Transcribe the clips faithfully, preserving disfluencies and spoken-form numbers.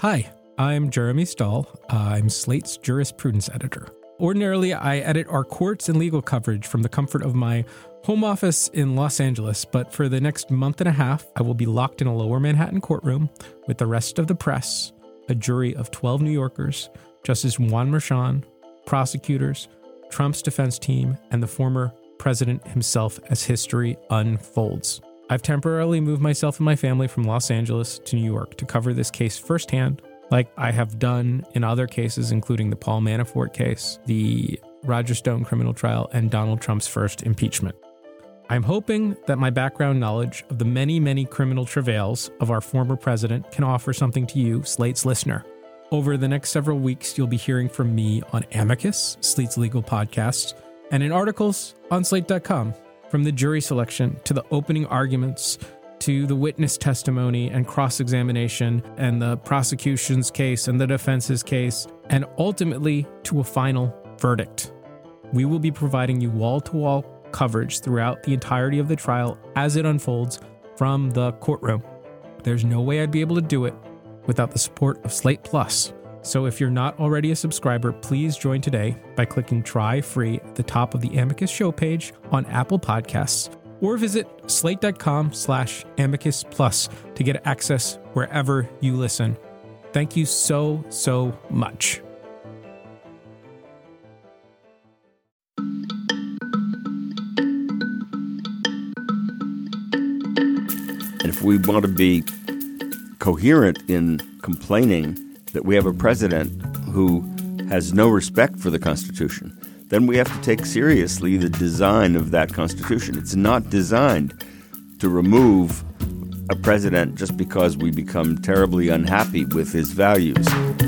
Hi, I'm Jeremy Stahl. Uh, I'm Slate's jurisprudence editor. Ordinarily, I edit our courts and legal coverage from the comfort of my home office in Los Angeles, but for the next month and a half, I will be locked in a lower Manhattan courtroom with the rest of the press, a jury of twelve New Yorkers, Justice Juan Merchan, prosecutors, Trump's defense team, and the former president himself as history unfolds. I've temporarily moved myself and my family from Los Angeles to New York to cover this case firsthand, like I have done in other cases, including the Paul Manafort case, the Roger Stone criminal trial, and Donald Trump's first impeachment. I'm hoping that my background knowledge of the many, many criminal travails of our former president can offer something to you, Slate's listener. Over the next several weeks, you'll be hearing from me on Amicus, Slate's legal podcast, and in articles on slate dot com. From the jury selection to the opening arguments to the witness testimony and cross-examination and the prosecution's case and the defense's case, and ultimately to a final verdict. We will be providing you wall-to-wall coverage throughout the entirety of the trial as it unfolds from the courtroom. There's no way I'd be able to do it without the support of Slate Plus. So if you're not already a subscriber, please join today by clicking Try Free at the top of the Amicus show page on Apple Podcasts, or visit slate.com slash amicus plus to get access wherever you listen. Thank you so, so much. And if we want to be coherent in complaining that we have a president who has no respect for the Constitution, then we have to take seriously the design of that Constitution. It's not designed to remove a president just because we become terribly unhappy with his values.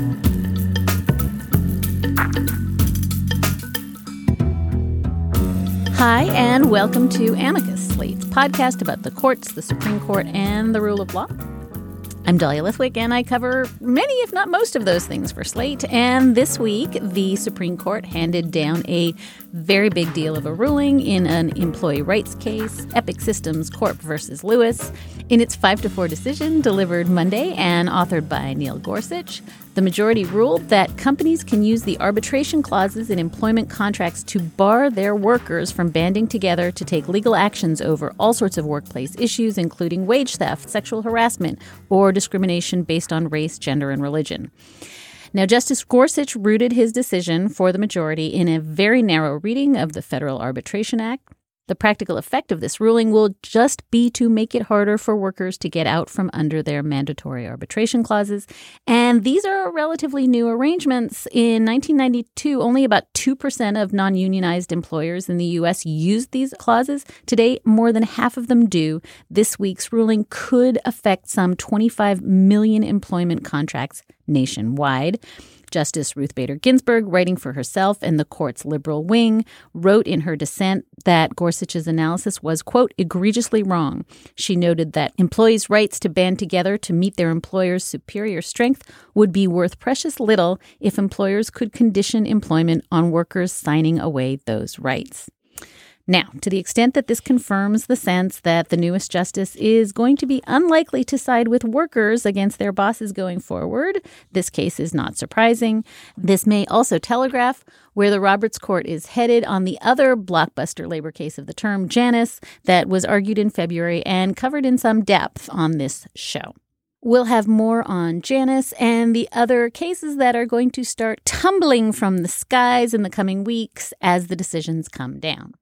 Hi, and welcome to Amicus, Slate's podcast about the courts, the Supreme Court, and the rule of law. I'm Dahlia Lithwick, and I cover many, if not most, of those things for Slate. And this week, the Supreme Court handed down a very big deal of a ruling in an employee rights case, Epic Systems Corp versus Lewis. In its five to four decision delivered Monday and authored by Neil Gorsuch, the majority ruled that companies can use the arbitration clauses in employment contracts to bar their workers from banding together to take legal actions over all sorts of workplace issues, including wage theft, sexual harassment, or discrimination based on race, gender, and religion. Now, Justice Gorsuch rooted his decision for the majority in a very narrow reading of the Federal Arbitration Act. The practical effect of this ruling will just be to make it harder for workers to get out from under their mandatory arbitration clauses. And these are relatively new arrangements. In nineteen ninety-two, only about two percent of non-unionized employers in the U S used these clauses. Today, more than half of them do. This week's ruling could affect some twenty-five million employment contracts nationwide. Justice Ruth Bader Ginsburg, writing for herself and the court's liberal wing, wrote in her dissent that Gorsuch's analysis was, quote, egregiously wrong. She noted that employees' rights to band together to meet their employer's superior strength would be worth precious little if employers could condition employment on workers signing away those rights. Now, to the extent that this confirms the sense that the newest justice is going to be unlikely to side with workers against their bosses going forward, this case is not surprising. This may also telegraph where the Roberts Court is headed on the other blockbuster labor case of the term, Janus, that was argued in February and covered in some depth on this show. We'll have more on Janus and the other cases that are going to start tumbling from the skies in the coming weeks as the decisions come down.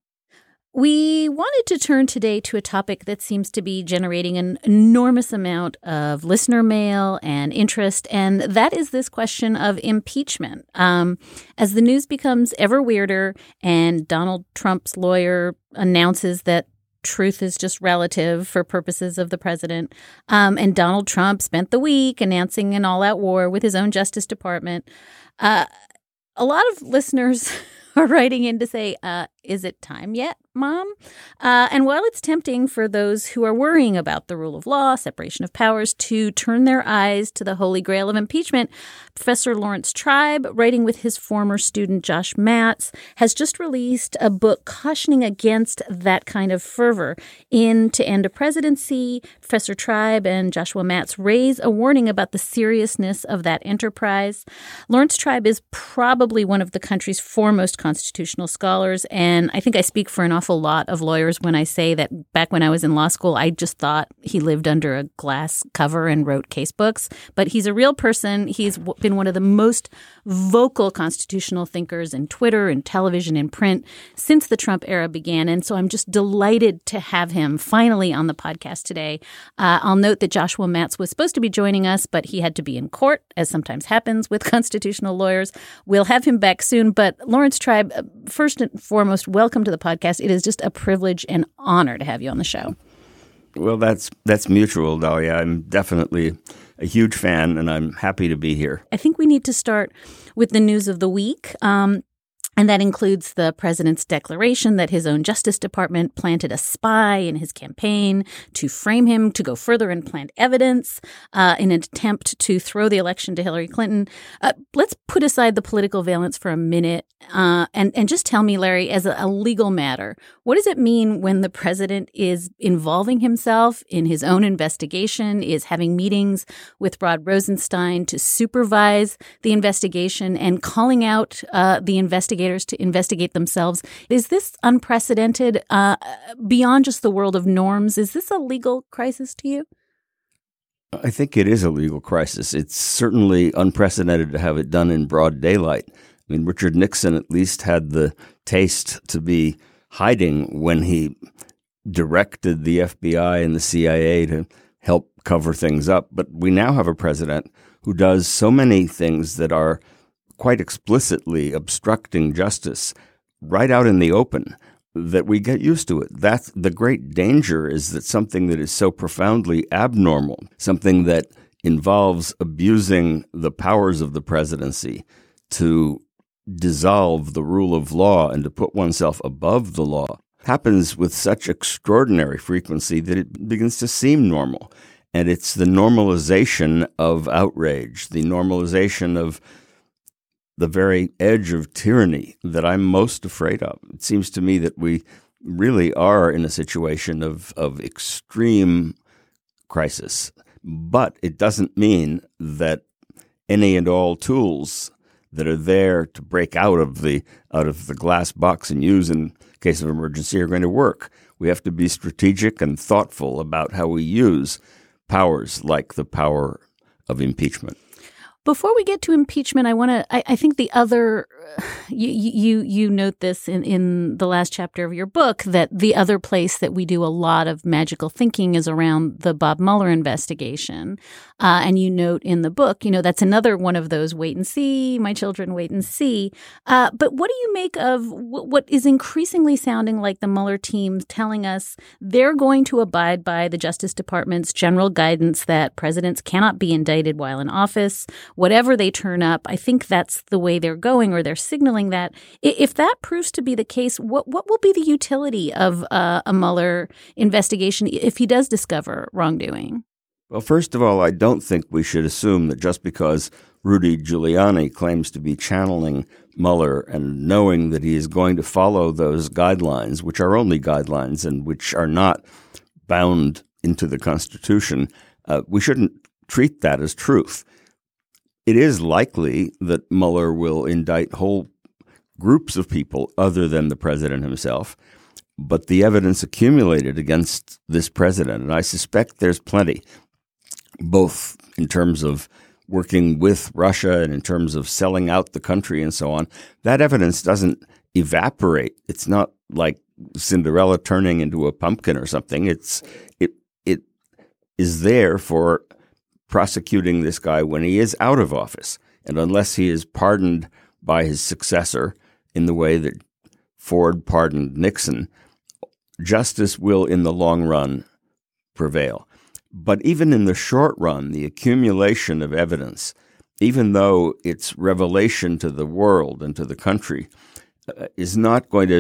We wanted to turn today to a topic that seems to be generating an enormous amount of listener mail and interest, and that is this question of impeachment. Um, as the news becomes ever weirder and Donald Trump's lawyer announces that truth is just relative for purposes of the president, um, and Donald Trump spent the week announcing an all-out war with his own Justice Department, uh, a lot of listeners are writing in to say, uh, Is it time yet, Mom? Uh, and while it's tempting for those who are worrying about the rule of law, separation of powers, to turn their eyes to the holy grail of impeachment, Professor Laurence Tribe, writing with his former student Josh Matz, has just released a book cautioning against that kind of fervor. In To End a Presidency, Professor Tribe and Joshua Matz raise a warning about the seriousness of that enterprise. Laurence Tribe is probably one of the country's foremost constitutional scholars, and And I think I speak for an awful lot of lawyers when I say that back when I was in law school, I just thought he lived under a glass cover and wrote case books. But he's a real person. He's been one of the most vocal constitutional thinkers in Twitter and television and print since the Trump era began. And so I'm just delighted to have him finally on the podcast today. Uh, I'll note that Joshua Matz was supposed to be joining us, but he had to be in court, as sometimes happens with constitutional lawyers. We'll have him back soon. But Laurence Tribe, first and foremost, welcome to the podcast. It is just a privilege and honor to have you on the show. Well, that's that's mutual, Dahlia. I'm definitely a huge fan, and I'm happy to be here. I think we need to start with the news of the week. Um, And that includes the president's declaration that his own Justice Department planted a spy in his campaign to frame him, to go further and plant evidence uh, in an attempt to throw the election to Hillary Clinton. Uh, let's put aside the political valence for a minute uh, and, and just tell me, Larry, as a, a legal matter, what does it mean when the president is involving himself in his own investigation, is having meetings with Rod Rosenstein to supervise the investigation and calling out uh, the investigators to investigate themselves? Is this unprecedented uh, beyond just the world of norms? Is this a legal crisis to you? I think it is a legal crisis. It's certainly unprecedented to have it done in broad daylight. I mean, Richard Nixon at least had the taste to be hiding when he directed the F B I and the C I A to help cover things up. But we now have a president who does so many things that are quite explicitly obstructing justice right out in the open that we get used to it. That's the great danger, is that something that is so profoundly abnormal, something that involves abusing the powers of the presidency to dissolve the rule of law and to put oneself above the law, happens with such extraordinary frequency that it begins to seem normal. And it's the normalization of outrage, the normalization of the very edge of tyranny that I'm most afraid of. It seems to me that we really are in a situation of, of extreme crisis. But it doesn't mean that any and all tools that are there to break out of the out of the glass box and use in case of emergency are going to work. We have to be strategic and thoughtful about how we use powers like the power of impeachment. Before we get to impeachment, I want to. I, I think the other you you you note this in, in the last chapter of your book, that the other place that we do a lot of magical thinking is around the Bob Mueller investigation, uh, and you note in the book, you know, that's another one of those wait and see, my children wait and see. Uh, but what do you make of w- what is increasingly sounding like the Mueller team telling us they're going to abide by the Justice Department's general guidance that presidents cannot be indicted while in office? Whatever they turn up, I think that's the way they're going, or they're signaling that. If that proves to be the case, what what will be the utility of uh, a Mueller investigation if he does discover wrongdoing? Well, first of all, I don't think we should assume that just because Rudy Giuliani claims to be channeling Mueller and knowing that he is going to follow those guidelines, which are only guidelines and which are not bound into the Constitution, uh, we shouldn't treat that as truth. It is likely that Mueller will indict whole groups of people other than the president himself, but the evidence accumulated against this president, and I suspect there's plenty, both in terms of working with Russia and in terms of selling out the country and so on, that evidence doesn't evaporate. It's not like Cinderella turning into a pumpkin or something. It's it it is there for prosecuting this guy when he is out of office. And unless he is pardoned by his successor in the way that Ford pardoned Nixon, justice will, in the long run, prevail. But even in the short run, the accumulation of evidence, even though it's revelation to the world and to the country, uh, is not going to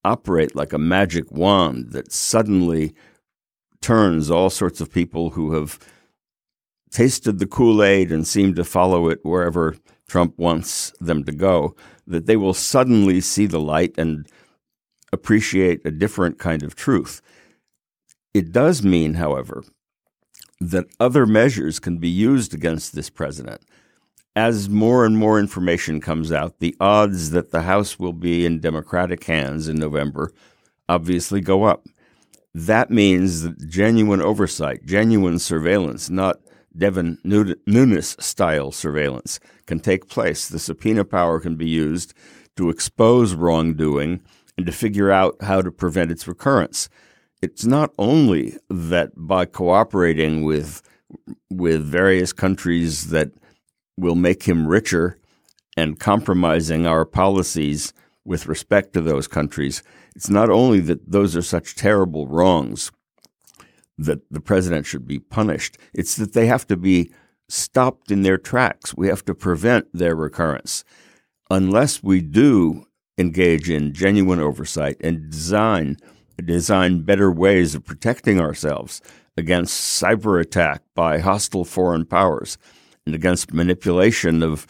operate like a magic wand that suddenly turns all sorts of people who have tasted the Kool-Aid and seem to follow it wherever Trump wants them to go, that they will suddenly see the light and appreciate a different kind of truth. It does mean, however, that other measures can be used against this president. As more and more information comes out, the odds that the House will be in Democratic hands in November obviously go up. That means that genuine oversight, genuine surveillance, not Devin Nunes-style surveillance, can take place. The subpoena power can be used to expose wrongdoing and to figure out how to prevent its recurrence. It's not only that by cooperating with with various countries that will make him richer and compromising our policies with respect to those countries, it's not only that those are such terrible wrongs that the president should be punished, it's that they have to be stopped in their tracks. We have to prevent their recurrence. Unless we do engage in genuine oversight and design design better ways of protecting ourselves against cyber attack by hostile foreign powers and against manipulation of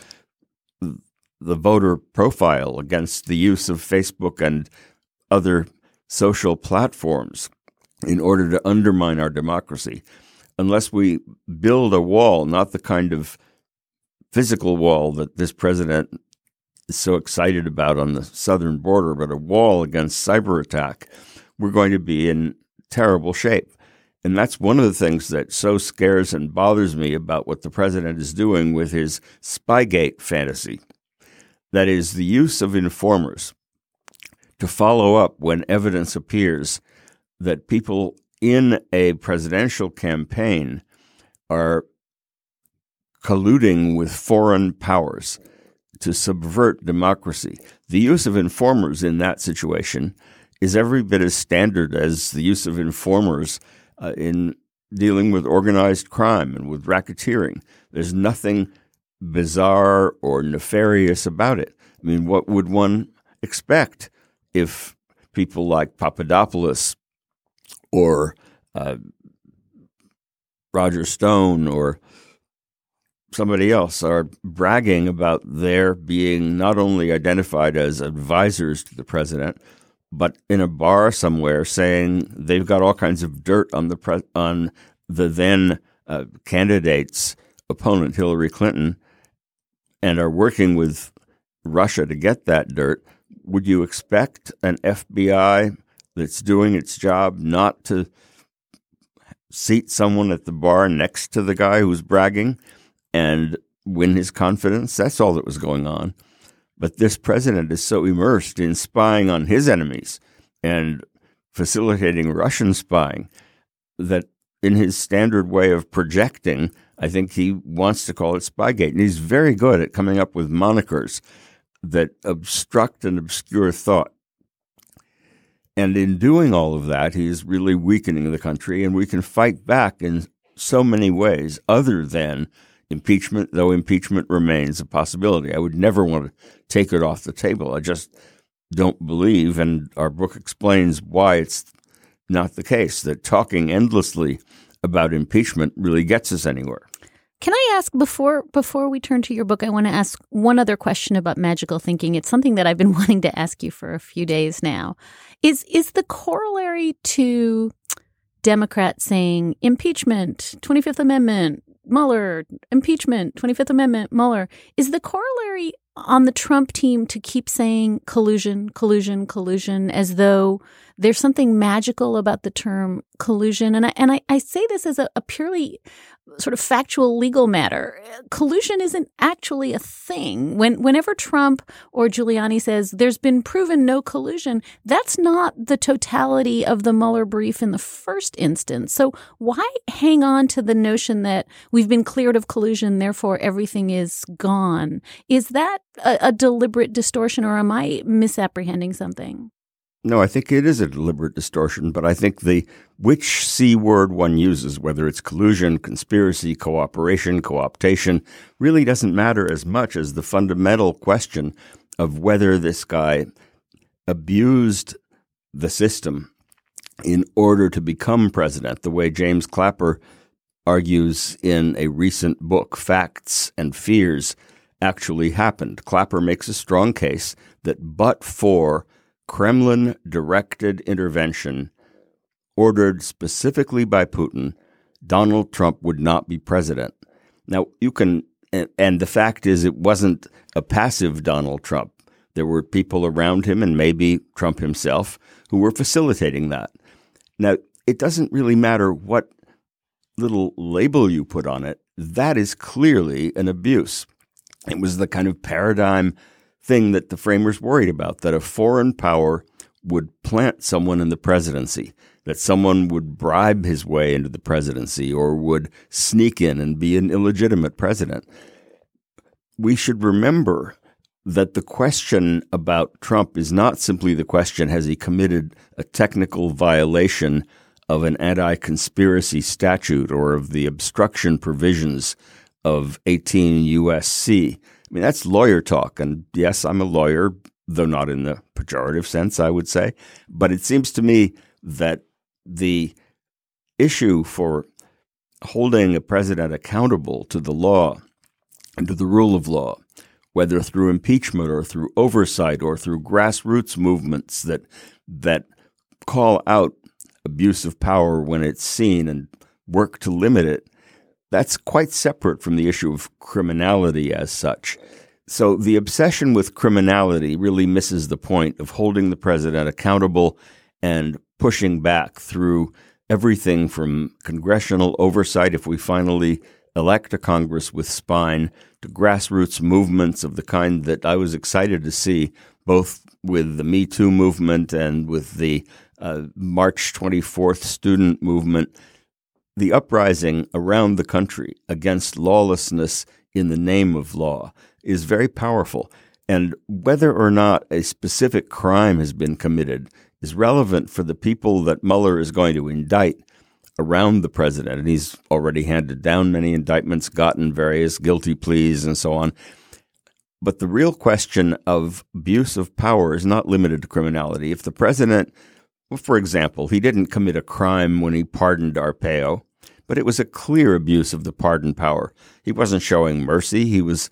the voter profile, against the use of Facebook and other social platforms in order to undermine our democracy. Unless we build a wall, not the kind of physical wall that this president is so excited about on the southern border, but a wall against cyber attack, we're going to be in terrible shape. And that's one of the things that so scares and bothers me about what the president is doing with his Spygate fantasy. That is, the use of informers to follow up when evidence appears that people in a presidential campaign are colluding with foreign powers to subvert democracy. The use of informers in that situation is every bit as standard as the use of informers uh, in dealing with organized crime and with racketeering. There's nothing bizarre or nefarious about it. I mean, what would one expect if people like Papadopoulos or uh, Roger Stone or somebody else are bragging about their being not only identified as advisors to the president, but in a bar somewhere saying they've got all kinds of dirt on the pre- on the then uh, candidate's opponent, Hillary Clinton, and are working with Russia to get that dirt. Would you expect an F B I that's doing its job not to seat someone at the bar next to the guy who's bragging and win his confidence? That's all that was going on. But this president is so immersed in spying on his enemies and facilitating Russian spying that in his standard way of projecting, I think he wants to call it Spygate. And he's very good at coming up with monikers that obstruct and obscure thought. And in doing all of that, he is really weakening the country, and we can fight back in so many ways other than impeachment, though impeachment remains a possibility. I would never want to take it off the table. I just don't believe, and our book explains why it's not the case, that talking endlessly about impeachment really gets us anywhere. Can I ask, before before we turn to your book, I want to ask one other question about magical thinking. It's something that I've been wanting to ask you for a few days now. Is is the corollary to Democrats saying impeachment, twenty-fifth Amendment, Mueller, impeachment, twenty-fifth Amendment, Mueller, is the corollary on the Trump team to keep saying collusion, collusion, collusion, as though there's something magical about the term collusion? And I, and I, I say this as a, a purely sort of factual legal matter. Collusion isn't actually a thing. When whenever Trump or Giuliani says there's been proven no collusion, that's not the totality of the Mueller brief in the first instance. So why hang on to the notion that we've been cleared of collusion, therefore everything is gone? Is that a, a deliberate distortion, or am I misapprehending something? No, I think it is a deliberate distortion, but I think the which C word one uses, whether it's collusion, conspiracy, cooperation, co-optation, really doesn't matter as much as the fundamental question of whether this guy abused the system in order to become president, the way James Clapper argues in a recent book, Facts and Fears, actually happened. Clapper makes a strong case that but for Kremlin-directed intervention ordered specifically by Putin, Donald Trump would not be president. Now, you can, and the fact is it wasn't a passive Donald Trump. There were people around him, and maybe Trump himself, who were facilitating that. Now, it doesn't really matter what little label you put on it. That is clearly an abuse. It was the kind of paradigm thing that the framers worried about, that a foreign power would plant someone in the presidency, that someone would bribe his way into the presidency or would sneak in and be an illegitimate president. We should remember that the question about Trump is not simply the question, has he committed a technical violation of an anti-conspiracy statute or of the obstruction provisions of eighteen U S C. I mean, that's lawyer talk. And yes, I'm a lawyer, though not in the pejorative sense, I would say. But it seems to me that the issue for holding a president accountable to the law and to the rule of law, whether through impeachment or through oversight or through grassroots movements that that call out abuse of power when it's seen and work to limit it, that's quite separate from the issue of criminality as such. So the obsession with criminality really misses the point of holding the president accountable and pushing back through everything from congressional oversight, if we finally elect a Congress with spine, to grassroots movements of the kind that I was excited to see, both with the Me Too movement and with the uh, March twenty-fourth student movement, the uprising around the country against lawlessness in the name of law is very powerful. And whether or not a specific crime has been committed is relevant for the people that Mueller is going to indict around the president. And he's already handed down many indictments, gotten various guilty pleas and so on. But the real question of abuse of power is not limited to criminality. If the president, well, for example, he didn't commit a crime when he pardoned Arpaio, but it was a clear abuse of the pardon power. He wasn't showing mercy. He was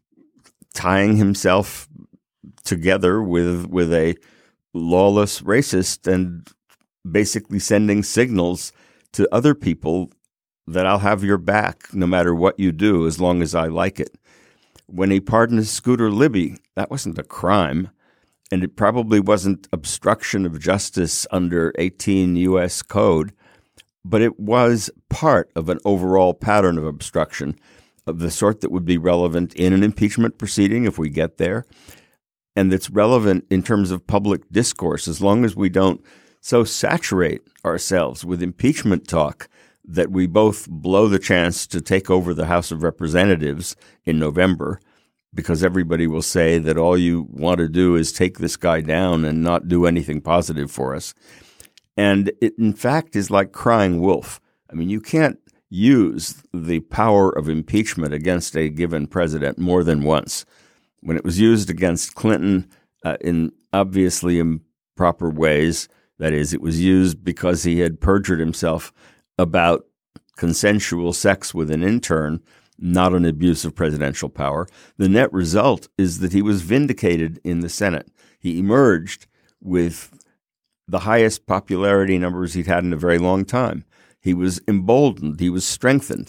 tying himself together with with a lawless racist and basically sending signals to other people that I'll have your back no matter what you do as long as I like it. When he pardoned Scooter Libby, that wasn't a crime, and it probably wasn't obstruction of justice under eighteen U S code, but it was part of an overall pattern of obstruction of the sort that would be relevant in an impeachment proceeding if we get there, and that's relevant in terms of public discourse as long as we don't so saturate ourselves with impeachment talk that we both blow the chance to take over the House of Representatives in November, because everybody will say that all you want to do is take this guy down and not do anything positive for us. And it, in fact, is like crying wolf. I mean, you can't use the power of impeachment against a given president more than once. When it was used against Clinton uh, in obviously improper ways, that is, it was used because he had perjured himself about consensual sex with an intern, not an abuse of presidential power. The net result is that he was vindicated in the Senate. He emerged with the highest popularity numbers he'd had in a very long time. He was emboldened. He was strengthened.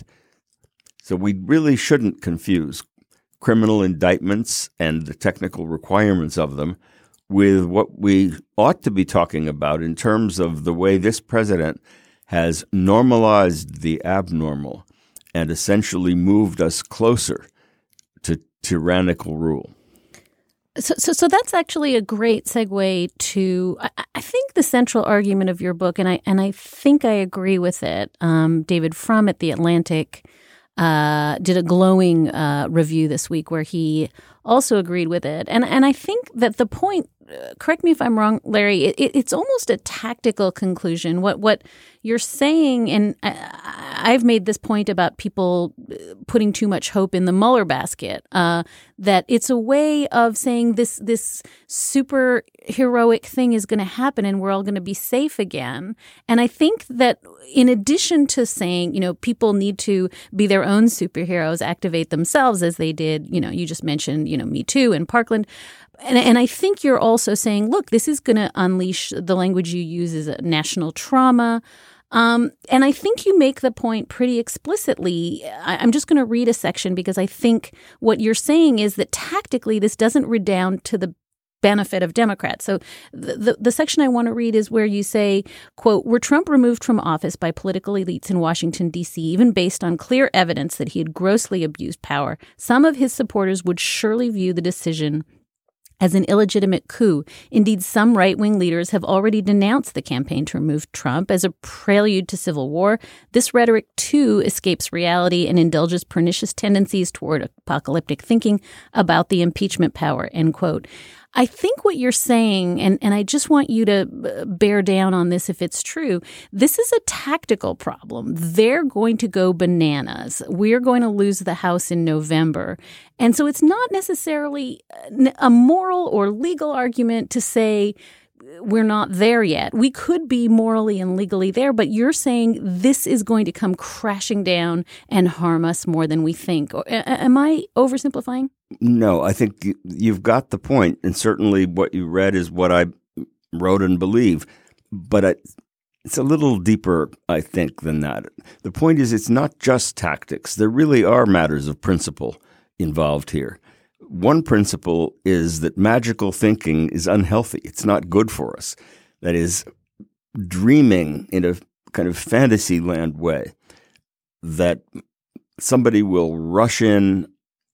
So we really shouldn't confuse criminal indictments and the technical requirements of them with what we ought to be talking about in terms of the way this president has normalized the abnormal and essentially moved us closer to tyrannical rule. So, so, so that's actually a great segue to, I, I think, the central argument of your book, and I and I think I agree with it. Um, David Frum at The Atlantic uh, did a glowing uh, review this week where he also agreed with it, and and I think that the point. Uh, correct me if I'm wrong, Larry. It, it, it's almost a tactical conclusion. What what you're saying, and I, I've made this point about people putting too much hope in the Mueller basket. Uh, that it's a way of saying this this super heroic thing is going to happen and we're all going to be safe again. And I think that in addition to saying, you know, people need to be their own superheroes, activate themselves as they did, you know, you just mentioned, you know, Me Too and Parkland. And, and I think you're also saying, look, this is going to unleash the language you use as a national trauma. Um, and I think you make the point pretty explicitly. I, I'm just going to read a section because I think what you're saying is that tactically this doesn't redound to the benefit of Democrats. So the, the, the section I want to read is where you say, quote, were Trump removed from office by political elites in Washington, D C, even based on clear evidence that he had grossly abused power, some of his supporters would surely view the decision as an illegitimate coup. Indeed, some right-wing leaders have already denounced the campaign to remove Trump as a prelude to civil war. This rhetoric, too, escapes reality and indulges pernicious tendencies toward apocalyptic thinking about the impeachment power, end quote. I think what you're saying, and, and I just want you to bear down on this if it's true, this is a tactical problem. They're going to go bananas. We're going to lose the House in November. And so it's not necessarily a moral or legal argument to say we're not there yet. We could be morally and legally there, but you're saying this is going to come crashing down and harm us more than we think. Am I oversimplifying? No, I think you've got the point, and certainly what you read is what I wrote and believe. But I, it's a little deeper, I think, than that. The point is it's not just tactics. There really are matters of principle involved here. One principle is that magical thinking is unhealthy. It's not good for us. That is, dreaming in a kind of fantasy land way that somebody will rush in,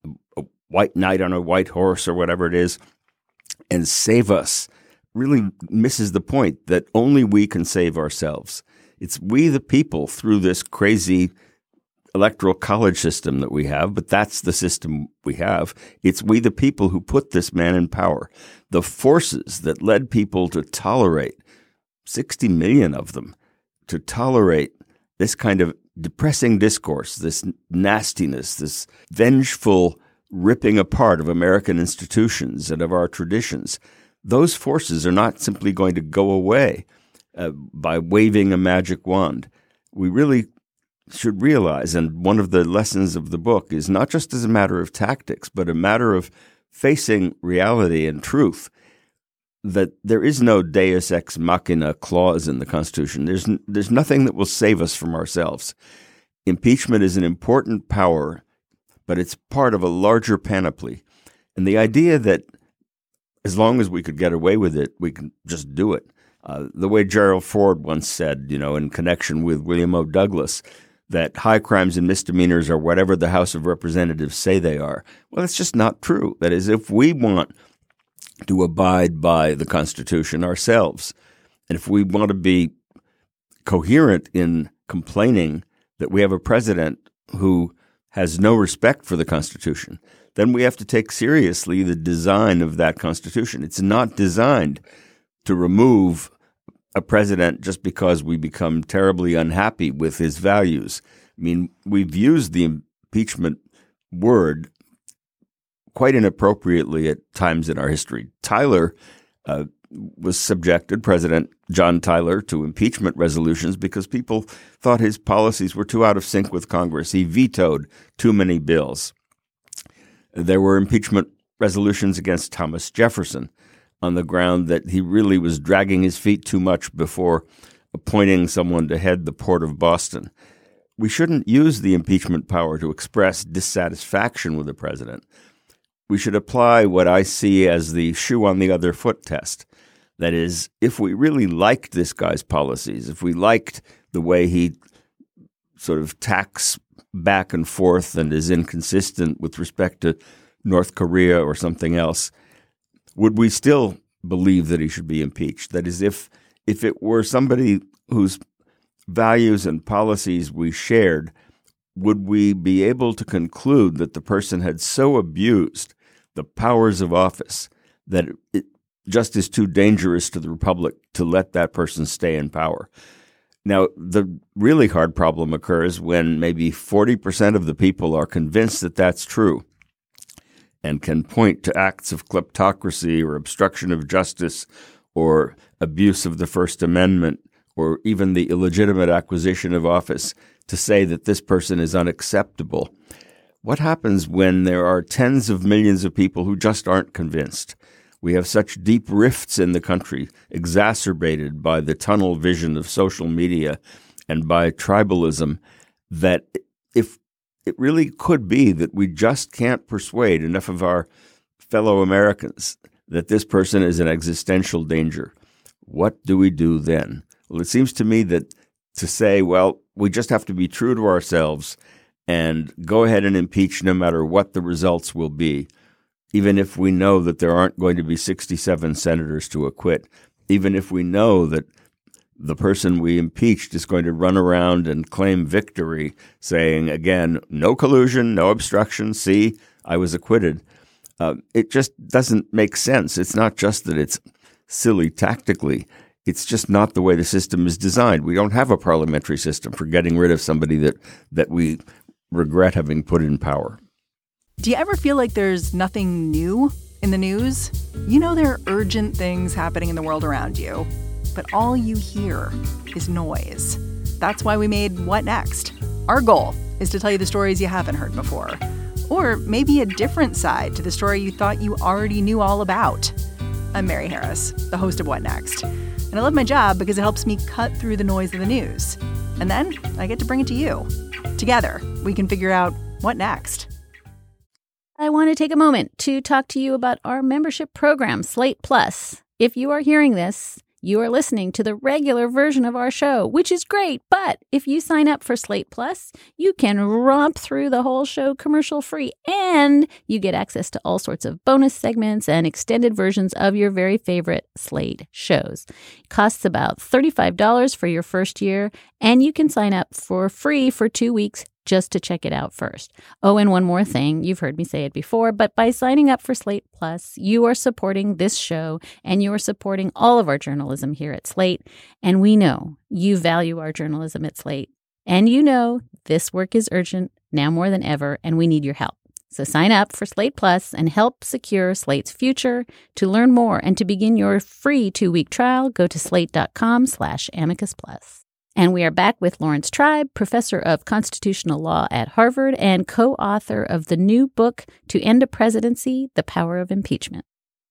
a white knight on a white horse or whatever it is, and save us really misses the point that only we can save ourselves. It's we the people through this crazy electoral college system that we have, but that's the system we have. It's we the people who put this man in power. The forces that led people to tolerate, sixty million of them, to tolerate this kind of depressing discourse, this nastiness, this vengeful ripping apart of American institutions and of our traditions, those forces are not simply going to go away uh, by waving a magic wand. We really should realize, and one of the lessons of the book is not just as a matter of tactics, but a matter of facing reality and truth, that there is no deus ex machina clause in the Constitution. There's there's nothing that will save us from ourselves. Impeachment is an important power, but it's part of a larger panoply. And the idea that as long as we could get away with it, we can just do it. Uh, the way Gerald Ford once said, you know, in connection with William O. Douglas, that high crimes and misdemeanors are whatever the House of Representatives say they are. Well, it's just not true. That is, if we want to abide by the Constitution ourselves, and if we want to be coherent in complaining that we have a president who has no respect for the Constitution, then we have to take seriously the design of that Constitution. It's not designed to remove a president just because we become terribly unhappy with his values. I mean, we've used the impeachment word quite inappropriately at times in our history. Tyler uh, was subjected, President John Tyler, to impeachment resolutions because people thought his policies were too out of sync with Congress. He vetoed too many bills. There were impeachment resolutions against Thomas Jefferson on the ground that he really was dragging his feet too much before appointing someone to head the Port of Boston. We shouldn't use the impeachment power to express dissatisfaction with the president. We should apply what I see as the shoe on the other foot test. That is, if we really liked this guy's policies, if we liked the way he sort of tacks back and forth and is inconsistent with respect to North Korea or something else, would we still believe that he should be impeached? That is, if if it were somebody whose values and policies we shared, would we be able to conclude that the person had so abused the powers of office that it just is too dangerous to the republic to let that person stay in power? Now, the really hard problem occurs when maybe forty percent of the people are convinced that that's true. and can point to acts of kleptocracy or obstruction of justice or abuse of the First Amendment or even the illegitimate acquisition of office to say that this person is unacceptable. What happens when there are tens of millions of people who just aren't convinced? We have such deep rifts in the country, exacerbated by the tunnel vision of social media and by tribalism, that if it really could be that we just can't persuade enough of our fellow Americans that this person is an existential danger, what do we do then? Well, it seems to me that to say, well, we just have to be true to ourselves and go ahead and impeach no matter what the results will be, even if we know that there aren't going to be sixty-seven senators to acquit, even if we know that the person we impeached is going to run around and claim victory, saying, again, no collusion, no obstruction, see, I was acquitted. Uh, it just doesn't make sense. It's not just that it's silly tactically. It's just not the way the system is designed. We don't have a parliamentary system for getting rid of somebody that, that we regret having put in power. Do you ever feel like there's nothing new in the news? You know there are urgent things happening in the world around you, but all you hear is noise. That's why we made What Next? Our goal is to tell you the stories you haven't heard before, or maybe a different side to the story you thought you already knew all about. I'm Mary Harris, the host of What Next? And I love my job because it helps me cut through the noise of the news. And then I get to bring it to you. Together, we can figure out what next. I want to take a moment to talk to you about our membership program, Slate Plus. If you are hearing this, you are listening to the regular version of our show, which is great. But if you sign up for Slate Plus, you can romp through the whole show commercial free, and you get access to all sorts of bonus segments and extended versions of your very favorite Slate shows. It costs about thirty-five dollars for your first year, and you can sign up for free for two weeks just to check it out first. Oh, and one more thing. You've heard me say it before, but by signing up for Slate Plus, you are supporting this show and you are supporting all of our journalism here at Slate. And we know you value our journalism at Slate. And you know this work is urgent now more than ever, and we need your help. So sign up for Slate Plus and help secure Slate's future. To learn more and to begin your free two-week trial, go to slate.com slash amicus plus. And we are back with Laurence Tribe, professor of constitutional law at Harvard and co-author of the new book, To End a Presidency, The Power of Impeachment.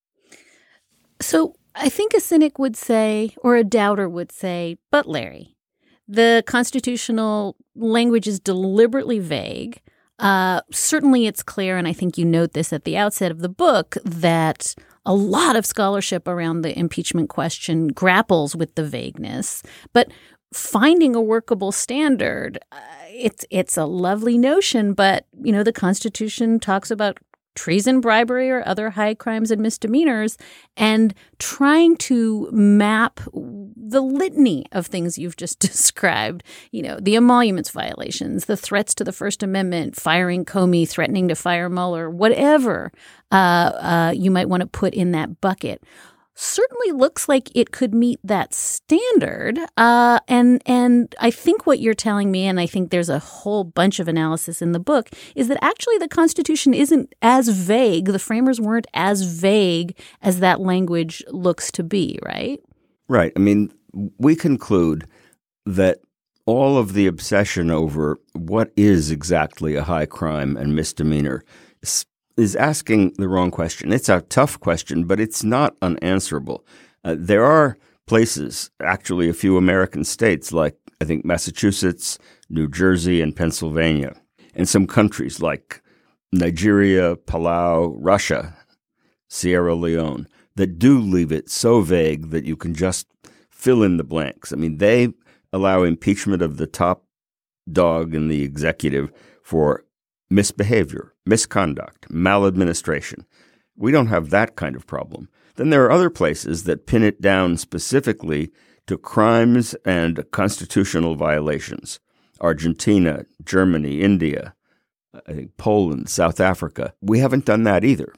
So I think a cynic would say, or a doubter would say, but Larry, the constitutional language is deliberately vague. Uh, certainly it's clear, and I think you note this at the outset of the book, that a lot of scholarship around the impeachment question grapples with the vagueness. But finding a workable standard, uh, it's it's a lovely notion, but, you know, the Constitution talks about treason, bribery, or other high crimes and misdemeanors, and trying to map the litany of things you've just described, you know, the emoluments violations, the threats to the First Amendment, firing Comey, threatening to fire Mueller, whatever uh, uh, you might want to put in that bucket, certainly looks like it could meet that standard. Uh, and and I think what you're telling me, and I think there's a whole bunch of analysis in the book, is that actually the Constitution isn't as vague. The framers weren't as vague as that language looks to be, right? Right. I mean, we conclude that all of the obsession over what is exactly a high crime and misdemeanor is is asking the wrong question. It's a tough question, but it's not unanswerable. Uh, there are places, actually a few American states like, I think, Massachusetts, New Jersey, and Pennsylvania, and some countries like Nigeria, Palau, Russia, Sierra Leone, that do leave it so vague that you can just fill in the blanks. I mean, they allow impeachment of the top dog in the executive for misbehavior, misconduct, maladministration. We don't have that kind of problem. Then there are other places that pin it down specifically to crimes and constitutional violations. Argentina, Germany, India, I think Poland, South Africa. We haven't done that either.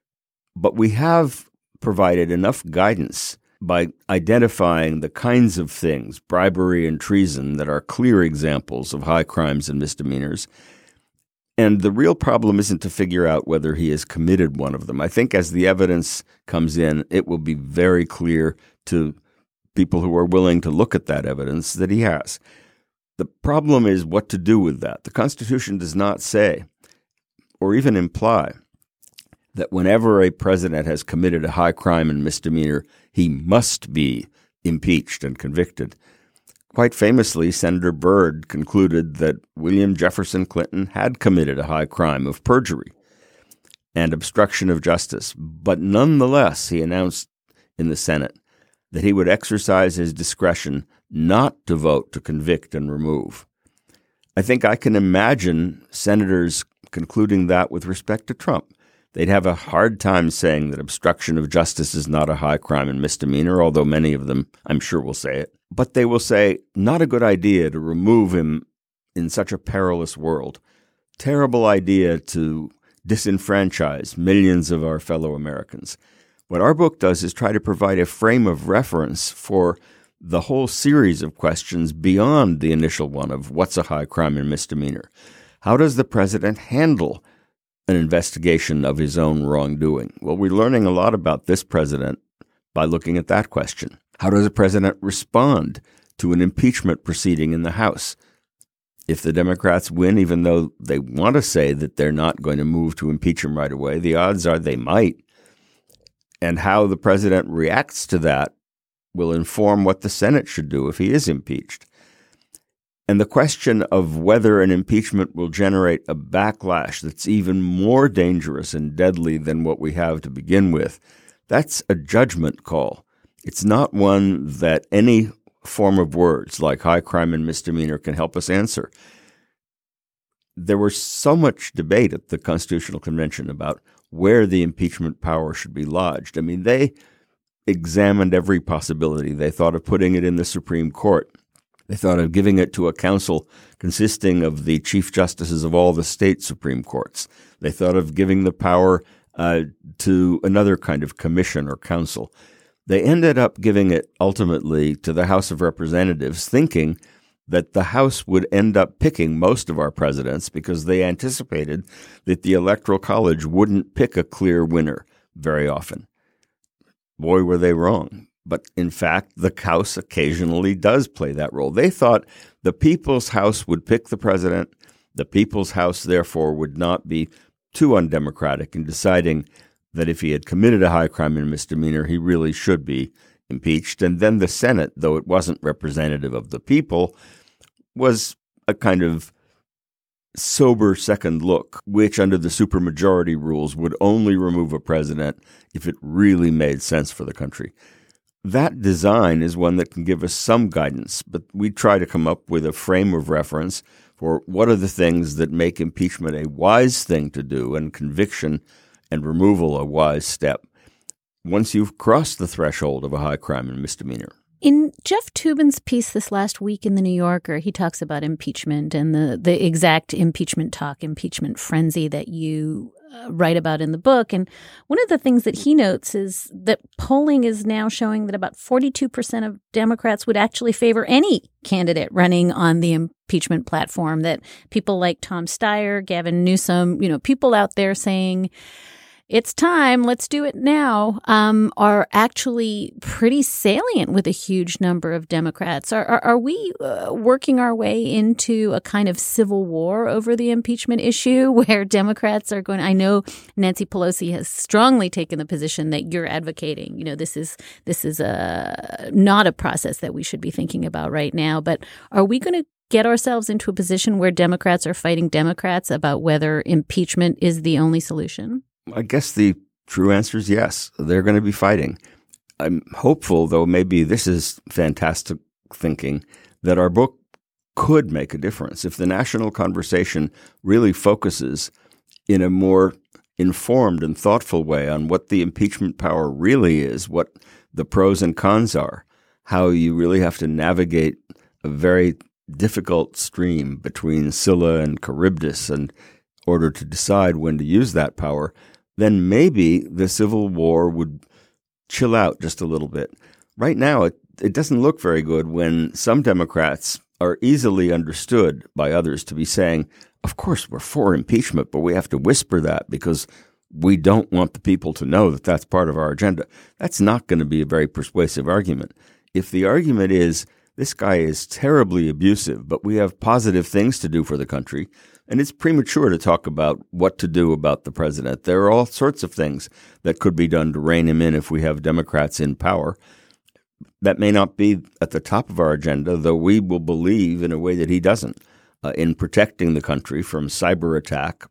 But we have provided enough guidance by identifying the kinds of things, bribery and treason, that are clear examples of high crimes and misdemeanors, And the real problem isn't to figure out whether he has committed one of them. I think as the evidence comes in, it will be very clear to people who are willing to look at that evidence that he has. The problem is what to do with that. The Constitution does not say or even imply that whenever a president has committed a high crime and misdemeanor, he must be impeached and convicted. Quite famously, Senator Byrd concluded that William Jefferson Clinton had committed a high crime of perjury and obstruction of justice, but nonetheless, he announced in the Senate that he would exercise his discretion not to vote to convict and remove. I think I can imagine senators concluding that with respect to Trump. They'd have a hard time saying that obstruction of justice is not a high crime and misdemeanor, although many of them, I'm sure, will say it. But they will say, not a good idea to remove him in such a perilous world. Terrible idea to disenfranchise millions of our fellow Americans. What our book does is try to provide a frame of reference for the whole series of questions beyond the initial one of what's a high crime and misdemeanor. How does the president handle an investigation of his own wrongdoing? Well, we're learning a lot about this president by looking at that question. How does a president respond to an impeachment proceeding in the House? If the Democrats win, even though they want to say that they're not going to move to impeach him right away, the odds are they might. And how the president reacts to that will inform what the Senate should do if he is impeached. And the question of whether an impeachment will generate a backlash that's even more dangerous and deadly than what we have to begin with, that's a judgment call. It's not one that any form of words like high crime and misdemeanor can help us answer. There was so much debate at the Constitutional Convention about where the impeachment power should be lodged. I mean, they examined every possibility. They thought of putting it in the Supreme Court. They thought of giving it to a council consisting of the chief justices of all the state Supreme Courts. They thought of giving the power uh, to another kind of commission or council. They ended up giving it ultimately to the House of Representatives, thinking that the House would end up picking most of our presidents because they anticipated that the Electoral College wouldn't pick a clear winner very often. Boy, were they wrong. But in fact, the House occasionally does play that role. They thought the People's House would pick the president. The People's House, therefore, would not be too undemocratic in deciding that if he had committed a high crime and misdemeanor, he really should be impeached. And then the Senate, though it wasn't representative of the people, was a kind of sober second look, which under the supermajority rules would only remove a president if it really made sense for the country. That design is one that can give us some guidance, but we try to come up with a frame of reference for what are the things that make impeachment a wise thing to do and conviction and removal a wise step once you've crossed the threshold of a high crime and misdemeanor. In Jeff Toobin's piece this last week in The New Yorker, he talks about impeachment and the, the exact impeachment talk, impeachment frenzy that you uh, write about in the book. And one of the things that he notes is that polling is now showing that about forty-two percent of Democrats would actually favor any candidate running on the impeachment platform, that people like Tom Steyer, Gavin Newsom, you know, people out there saying, it's time, let's do it now, um, are actually pretty salient with a huge number of Democrats. Are, are, are we uh, working our way into a kind of civil war over the impeachment issue where Democrats are going? I know Nancy Pelosi has strongly taken the position that you're advocating. You know, this is this is a, not a process that we should be thinking about right now. But are we going to get ourselves into a position where Democrats are fighting Democrats about whether impeachment is the only solution? I guess the true answer is yes. They're going to be fighting. I'm hopeful, though maybe this is fantastic thinking, that our book could make a difference. If the national conversation really focuses in a more informed and thoughtful way on what the impeachment power really is, what the pros and cons are, how you really have to navigate a very difficult stream between Scylla and Charybdis in order to decide when to use that power, then maybe the Civil War would chill out just a little bit. Right now, it, it doesn't look very good when some Democrats are easily understood by others to be saying, of course, we're for impeachment, but we have to whisper that because we don't want the people to know that that's part of our agenda. That's not going to be a very persuasive argument. If the argument is, this guy is terribly abusive, but we have positive things to do for the country, and it's premature to talk about what to do about the president. There are all sorts of things that could be done to rein him in if we have Democrats in power. That may not be at the top of our agenda, though we will believe in a way that he doesn't, uh, in protecting the country from cyber attack.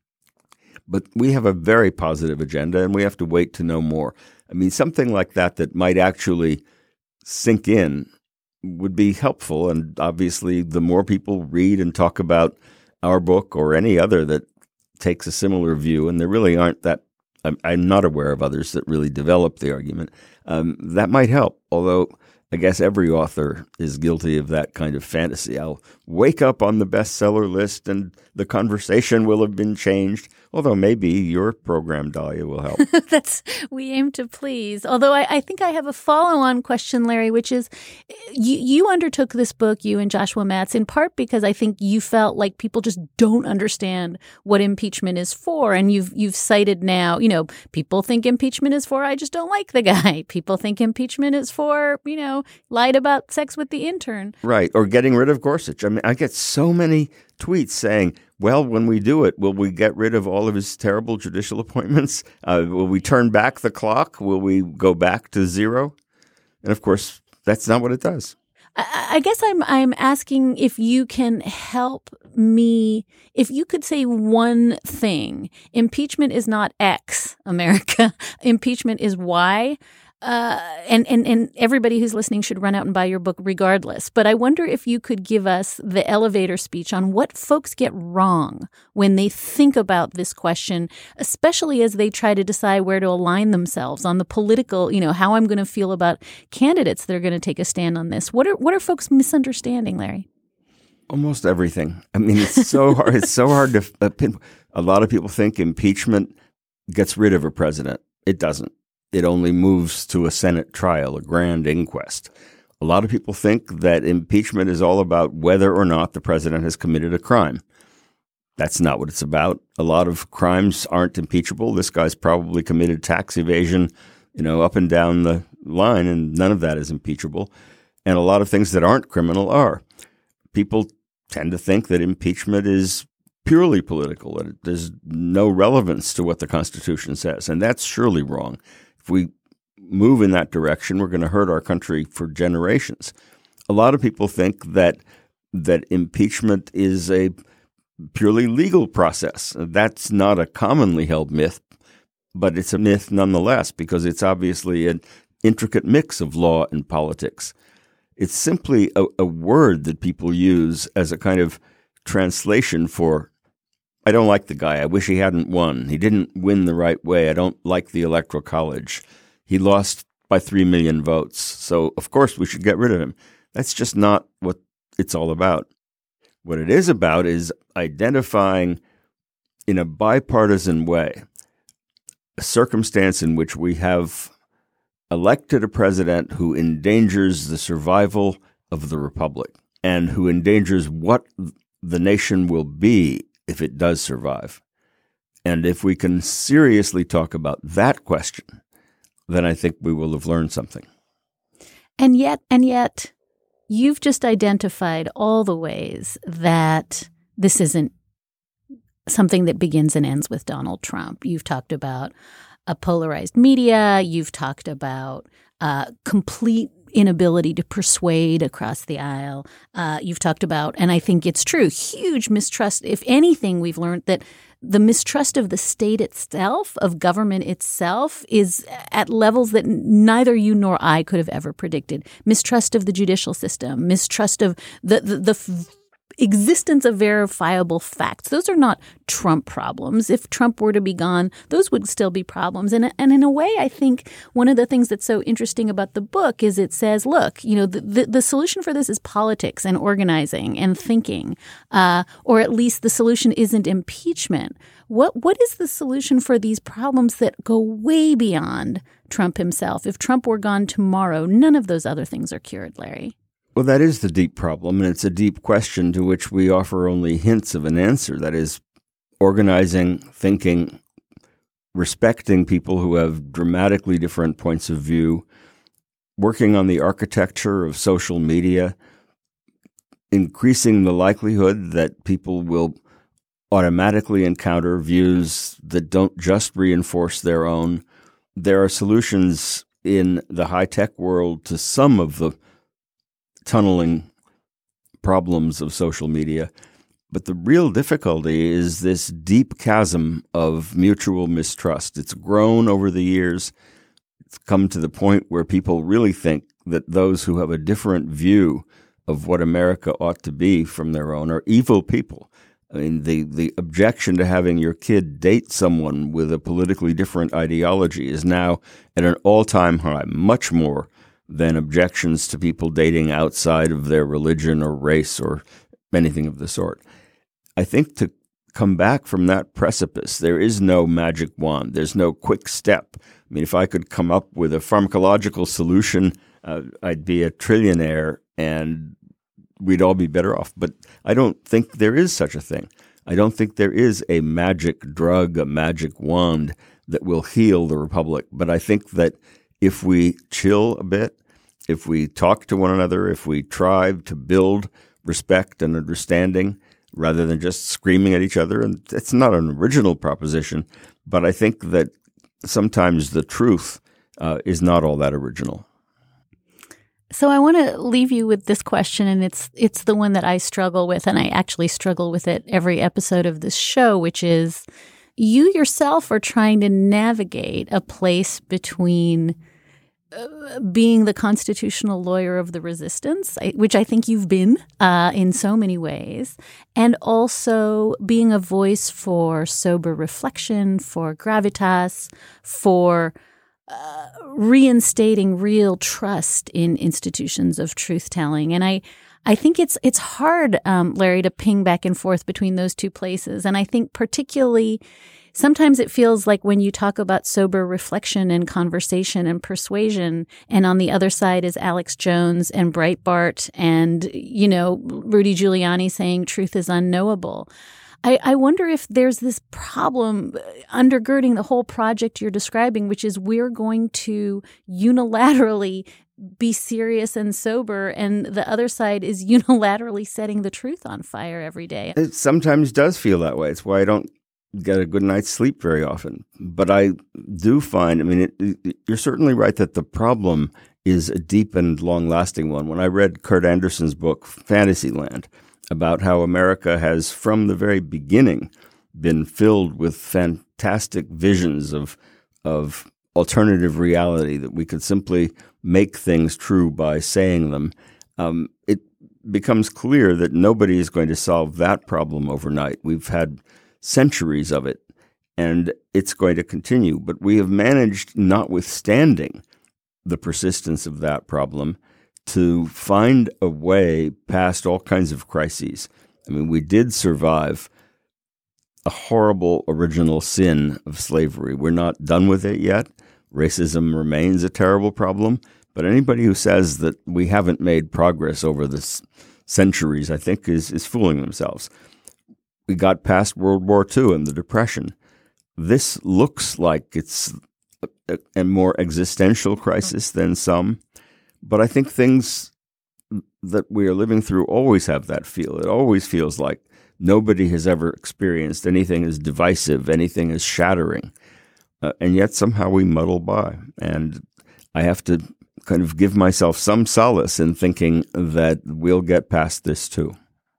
But we have a very positive agenda, and we have to wait to know more. I mean, something like that that might actually sink in would be helpful. And obviously, the more people read and talk about our book or any other that takes a similar view, and there really aren't that, I'm, I'm not aware of others that really develop the argument, um, that might help. Although I guess every author is guilty of that kind of fantasy. I'll wake up on the bestseller list and the conversation will have been changed. Although maybe your program, Dahlia, will help. That's we aim to please. Although I, I think I have a follow-on question, Larry, which is you, you undertook this book, you and Joshua Matz, in part because I think you felt like people just don't understand what impeachment is for. And you've you've cited now, you know, people think impeachment is for, I just don't like the guy. People think impeachment is for, you know, lied about sex with the intern. Right. Or getting rid of Gorsuch. I mean, I get so many tweets saying, well, when we do it, will we get rid of all of his terrible judicial appointments? Uh, will we turn back the clock? Will we go back to zero? And of course, that's not what it does. I, I guess I'm I'm asking if you can help me, if you could say one thing. Impeachment is not X, America. Impeachment is Y. Uh, and, and, and everybody who's listening should run out and buy your book regardless. But I wonder if you could give us the elevator speech on what folks get wrong when they think about this question, especially as they try to decide where to align themselves on the political, you know, how I'm going to feel about candidates that are going to take a stand on this. What are what are folks misunderstanding, Larry? Almost everything. I mean, it's so hard. It's so hard to uh, pin. A lot of people think impeachment gets rid of a president. It doesn't. It only moves to a Senate trial, a grand inquest. A lot of people think that impeachment is all about whether or not the president has committed a crime. That's not what it's about. A lot of crimes aren't impeachable. This guy's probably committed tax evasion, you know, up and down the line, and none of that is impeachable. And a lot of things that aren't criminal are. People tend to think that impeachment is purely political, that there's no relevance to what the Constitution says, and that's surely wrong. If we move in that direction, we're going to hurt our country for generations. A lot of people think that that impeachment is a purely legal process. That's not a commonly held myth, but it's a myth nonetheless because it's obviously an intricate mix of law and politics. It's simply a, a word that people use as a kind of translation for, I don't like the guy. I wish he hadn't won. He didn't win the right way. I don't like the Electoral College. He lost by three million votes. So, of course, we should get rid of him. That's just not what it's all about. What it is about is identifying in a bipartisan way a circumstance in which we have elected a president who endangers the survival of the republic and who endangers what the nation will be if it does survive. And if we can seriously talk about that question, then I think we will have learned something. And yet, and yet, you've just identified all the ways that this isn't something that begins and ends with Donald Trump. You've talked about a polarized media. You've talked about uh, complete inability to persuade across the aisle. Uh, you've talked about, and I think it's true, huge mistrust. If anything, we've learned that the mistrust of the state itself, of government itself, is at levels that neither you nor I could have ever predicted. Mistrust of the judicial system, mistrust of the the, the f- existence of verifiable facts. Those are not Trump problems. If Trump were to be gone, those would still be problems. And, and in a way, I think one of the things that's so interesting about the book is it says, look, you know, the, the, the solution for this is politics and organizing and thinking, uh, or at least the solution isn't impeachment. What What is the solution for these problems that go way beyond Trump himself? If Trump were gone tomorrow, none of those other things are cured, Larry. Well, that is the deep problem, and it's a deep question to which we offer only hints of an answer. That is, organizing, thinking, respecting people who have dramatically different points of view, working on the architecture of social media, increasing the likelihood that people will automatically encounter views that don't just reinforce their own. There are solutions in the high-tech world to some of the tunneling problems of social media. But the real difficulty is this deep chasm of mutual mistrust. It's grown over the years. It's come to the point where people really think that those who have a different view of what America ought to be from their own are evil people. I mean, the, the objection to having your kid date someone with a politically different ideology is now at an all-time high, much more than objections to people dating outside of their religion or race or anything of the sort. I think to come back from that precipice, there is no magic wand. There's no quick step. I mean, if I could come up with a pharmacological solution, uh, I'd be a trillionaire and we'd all be better off. But I don't think there is such a thing. I don't think there is a magic drug, a magic wand that will heal the republic. But I think that if we chill a bit, if we talk to one another, if we try to build respect and understanding rather than just screaming at each other, and it's not an original proposition, but I think that sometimes the truth uh, is not all that original. So I want to leave you with this question, and it's it's the one that I struggle with, and I actually struggle with it every episode of this show, which is you yourself are trying to navigate a place between uh, being the constitutional lawyer of the resistance, which I think you've been uh, in so many ways, and also being a voice for sober reflection, for gravitas, for Uh, reinstating real trust in institutions of truth-telling. And I I think it's it's hard, um, Larry, to ping back and forth between those two places. And I think particularly sometimes it feels like when you talk about sober reflection and conversation and persuasion, and on the other side is Alex Jones and Breitbart and, you know, Rudy Giuliani saying truth is unknowable. I, I wonder if there's this problem undergirding the whole project you're describing, which is we're going to unilaterally be serious and sober, and the other side is unilaterally setting the truth on fire every day. It sometimes does feel that way. It's why I don't get a good night's sleep very often. But I do find, I mean, it, it, you're certainly right that the problem is a deep and long-lasting one. When I read Kurt Andersen's book, Fantasyland, about how America has, from the very beginning, been filled with fantastic visions of of alternative reality, that we could simply make things true by saying them, um, it becomes clear that nobody is going to solve that problem overnight. We've had centuries of it, and it's going to continue. But we have managed, notwithstanding the persistence of that problem, to find a way past all kinds of crises. I mean, we did survive a horrible original sin of slavery. We're not done with it yet. Racism remains a terrible problem. But anybody who says that we haven't made progress over the s- centuries, I think, is, is fooling themselves. We got past World War Two and the Depression. This looks like it's a, a more existential crisis than some. But I think things that we are living through always have that feel. It always feels like nobody has ever experienced anything as divisive, anything as shattering. Uh, and yet somehow we muddle by. And I have to kind of give myself some solace in thinking that we'll get past this too.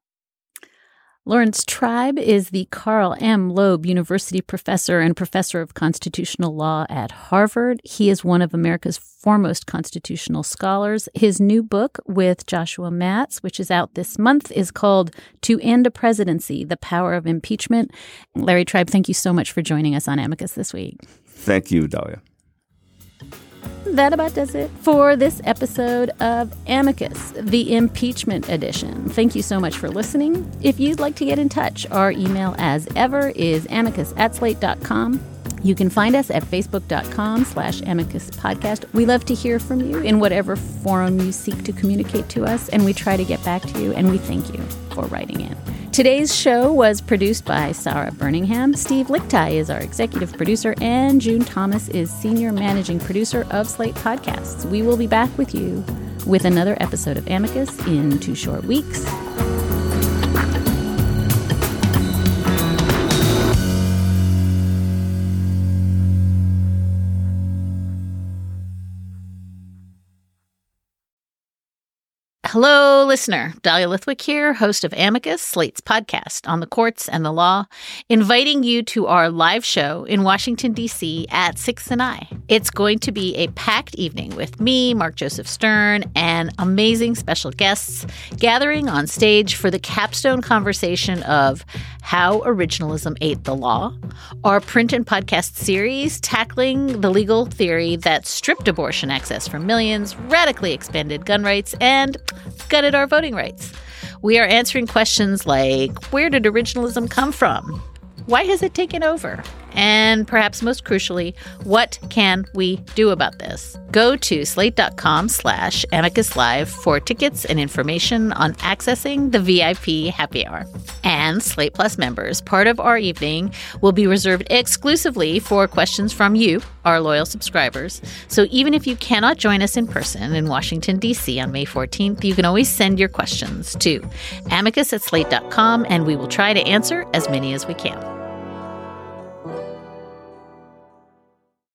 Laurence Tribe is the Carl M. Loeb University professor and professor of constitutional law at Harvard. He is one of America's foremost constitutional scholars. His new book with Joshua Matz, which is out this month, is called To End a Presidency, The Power of Impeachment. Larry Tribe, thank you so much for joining us on Amicus this week. Thank you, Dahlia. That about does it for this episode of Amicus, the impeachment edition. Thank you so much for listening. If you'd like to get in touch, our email, as ever, is amicus at slate dot com. You can find us at facebook.com slash amicus podcast. We love to hear from you in whatever forum you seek to communicate to us, and we try to get back to you, and we thank you for writing in. Today's show was produced by Sarah Birmingham. Steve Lichtai is our executive producer, and June Thomas is senior managing producer of Slate Podcasts. We will be back with you with another episode of Amicus in two short weeks. Hello, listener. Dahlia Lithwick here, host of Amicus, Slate's podcast on the courts and the law, inviting you to our live show in Washington, D C at Sixth and I. It's going to be a packed evening with me, Mark Joseph Stern, and amazing special guests gathering on stage for the capstone conversation of How Originalism Ate the Law, our print and podcast series tackling the legal theory that stripped abortion access from millions, radically expanded gun rights, and gutted our voting rights. We are answering questions like, where did originalism come from? Why has it taken over? And perhaps most crucially, what can we do about this? Go to slate.com slash amicus live for tickets and information on accessing the V I P happy hour. And Slate Plus members, part of our evening will be reserved exclusively for questions from you, our loyal subscribers. So even if you cannot join us in person in Washington, D C on May fourteenth, you can always send your questions to amicus at slate dot com, and we will try to answer as many as we can.